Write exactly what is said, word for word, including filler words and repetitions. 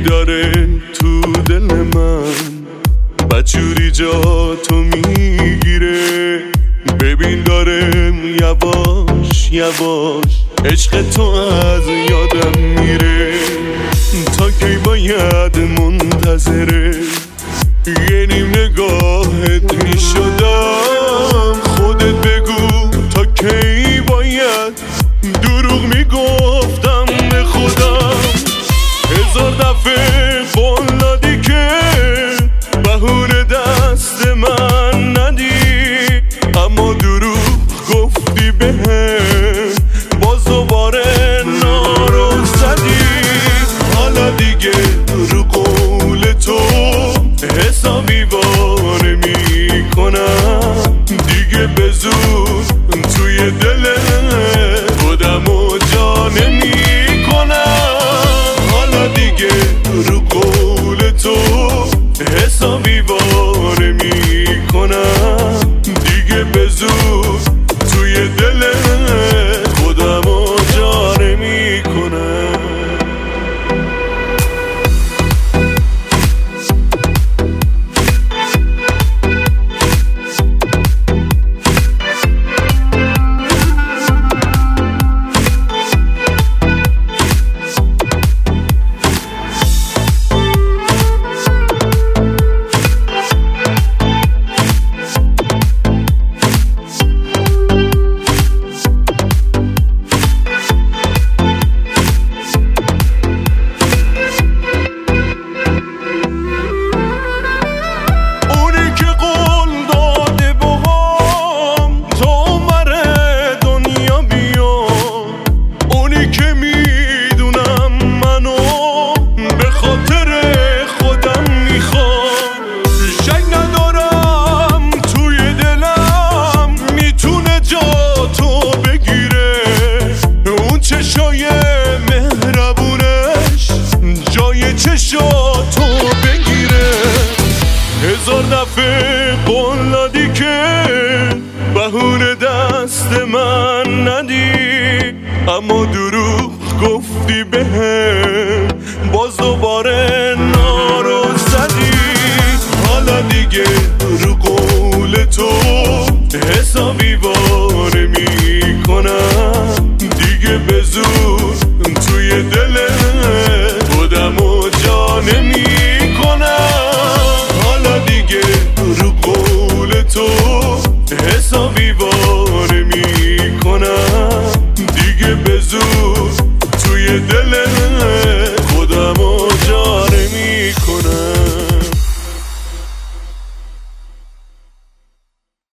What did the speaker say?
داره تو دل من، بچوری جا تو میگیره. ببین دارم یواش یواش عشق تو از یادم میره. تا کی باید منتظره یه نیم نگاهت میشدم؟ خودت بگو تا کی باید دروغ میگفتم به خودم. هزار دفعه قول دادی که بهونه دست من ندی، اما دروغ گفتی بهم باز دوباره نارو زدی. حالا دیگه رو قول تو حسابی واره میکنم، دیگه به زور توی دل خودمو جا نمیکنم. حالا دیگه رو قول تو حسابی واره میکنم، دیگه به زور توی دل خودمو جا نمیکنم. چشاتو بگیره. هزار دفعه قول دادی که بهونه دست من ندی، اما دروغ گفتی بهم باز دوباره نارو زدی. حالا دیگه رو قول تو حسابی واره میکنم، دیگه به زور توی دل خودمو جا نمیکنم. حالا دیگه رو قول تو حسابی واره میکنم، دیگه به زور توی دل خودمو